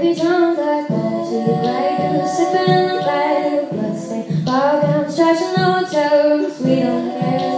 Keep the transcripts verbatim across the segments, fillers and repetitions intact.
Every time that comes to you, break and the sipping and the bag and the bloodstain, ball gowns, trash in the hotel rooms, we don't care.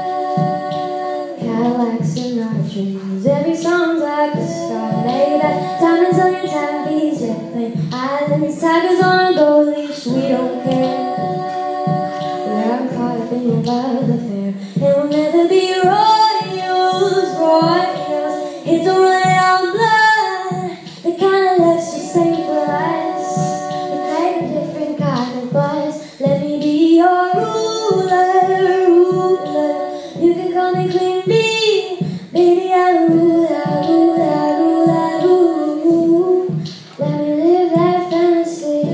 Cadillacs in our dreams, every song's like a star made at diamonds on your timepiece, jet plane islands, tigers on a gold leash, we don't care. We are caught up in your love affair, and we'll never be royals, royals. It's a royal blood, the kind of love she saved for us. We play a different kind of buzz. Let me be your ruler, ruler. You can call me Queen Bee, baby. I rule, I rule, I rule, I rule. Let me live that fantasy.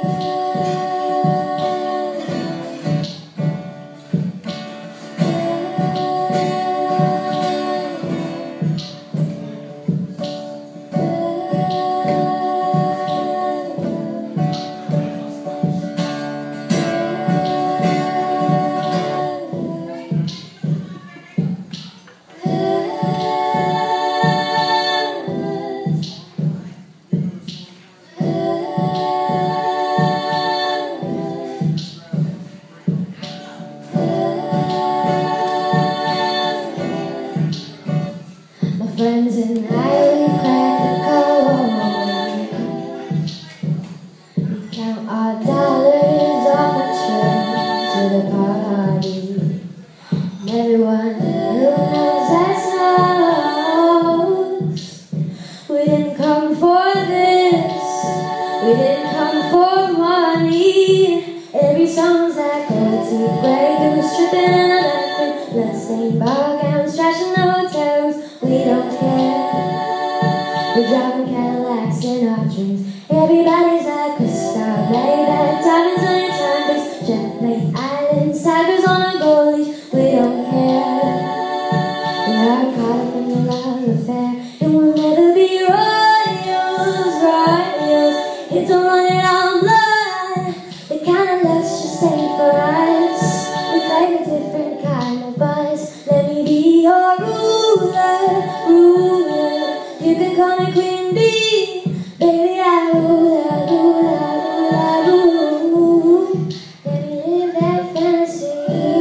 Friends and I, we crack a code. We count our dollars on the train to the party. And everyone who knows us knows we didn't come for this. We didn't come for money. Every song's like gold teeth, break and the stripping and the laughing. Let's sing ball gowns, trash in the hotels. We don't care. We're driving Cadillacs in our dreams. Everybody's like a star, baby. Diamonds on your timepiece, jet plane islands, tigers on a gold leash. We don't care. We are caught up in the love affair, and we'll never be royals, royals. It's a royal blood, the kind of love she saved for us. We play a different kind of buzz. Let me be your ruler, ruler. You can call me Queen Bee, baby. I rule, I rule, I rule, I rule. Let me live that fantasy.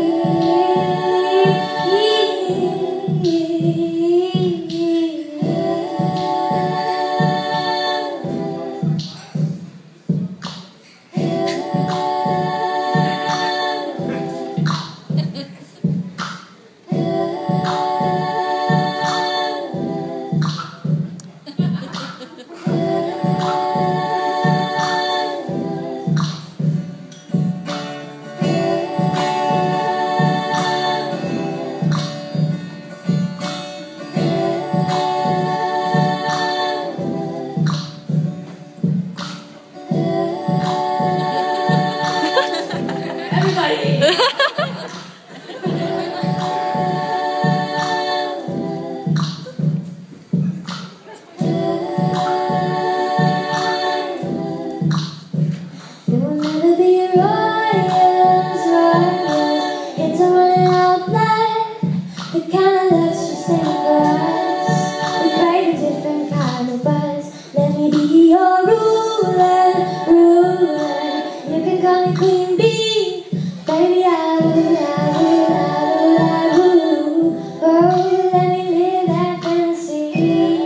The kind of love she saved for us. We crave a different kind of buzz. Let me be your ruler, ruler. You can call me Queen Bee, baby. I rule, I rule, I rule, I rule. Oh, let me live that fantasy.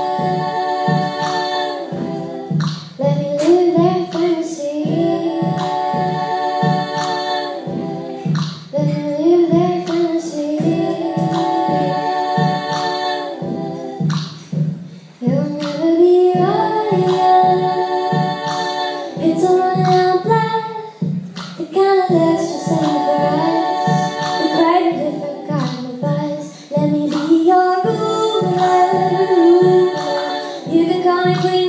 Let me live that fantasy. Let me live that fantasy. You'll never be royal. It's a royal blood, the kind of love she saved for us. We crave a different kind of buzz. Let me be your ruler, ruler. You can call me Queen.